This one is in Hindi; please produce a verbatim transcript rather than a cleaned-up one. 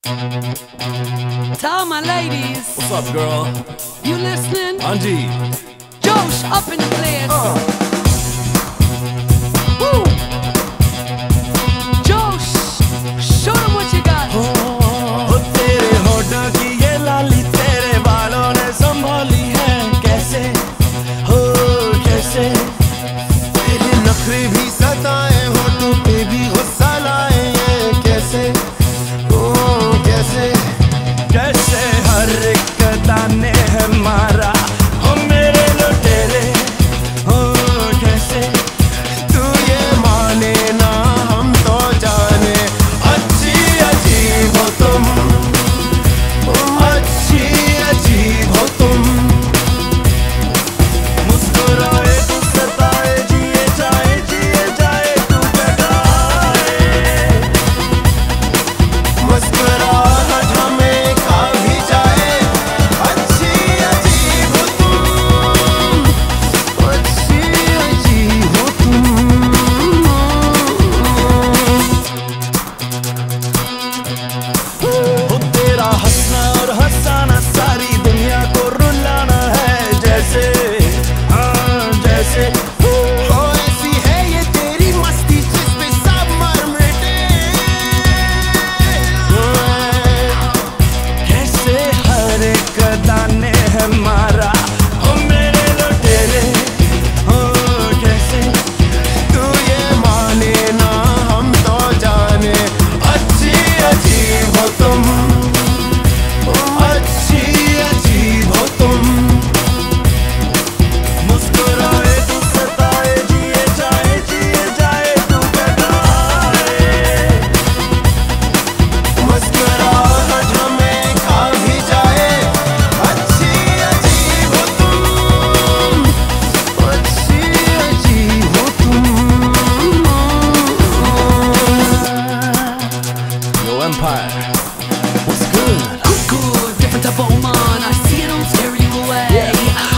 To all my ladies, what's up, girl? You listening? Anji. Josh up in the place. Uh. Woo. Josh, show them what you got. हो तेरे होठों की ये लाली तेरे बालों ने संभाली है कैसे हो कैसे तेरे नखरे भी सताए होठों पे भी गुस्सा लाए ये कैसे ओ कैसे कैसे हर एक दाने है मारा हो मेरे लुटेरे हो कैसे तू ये माने ना हम तो जाने अच्छी अजीब हो तुम अच्छी अजीब हो तुम मुस्कुराए तू सताए जिए जाए जिए जाए तू जगाए मुस्कुराहट हमें खा भी जाए अच्छी अजीब हो तुम अच्छी अजीब हो तुम हो तेरा हंसना और हंसाना सारी दुनिया को रुलाना है जैसे हाँ जैसे ओ ऐसी है ये तेरी मस्ती जिस पे सब मर मिटे कैसे हर एक दाने है मारा हो मेरे लुटेरे हो कैसे तू ये माने ना हम तो जाने अच्छी अजीब हो तुम अच्छी अजीब हो तुम मुस्कुराए तू सताए जिए जाए जिए जाए तू जगाए मुस्कुराहट हमें खा भी जाए अच्छी अजीब हो तुम अच्छी अजीब हो तुम Yo, Empire, what's good? Good, different type of man. I see it on stereo way.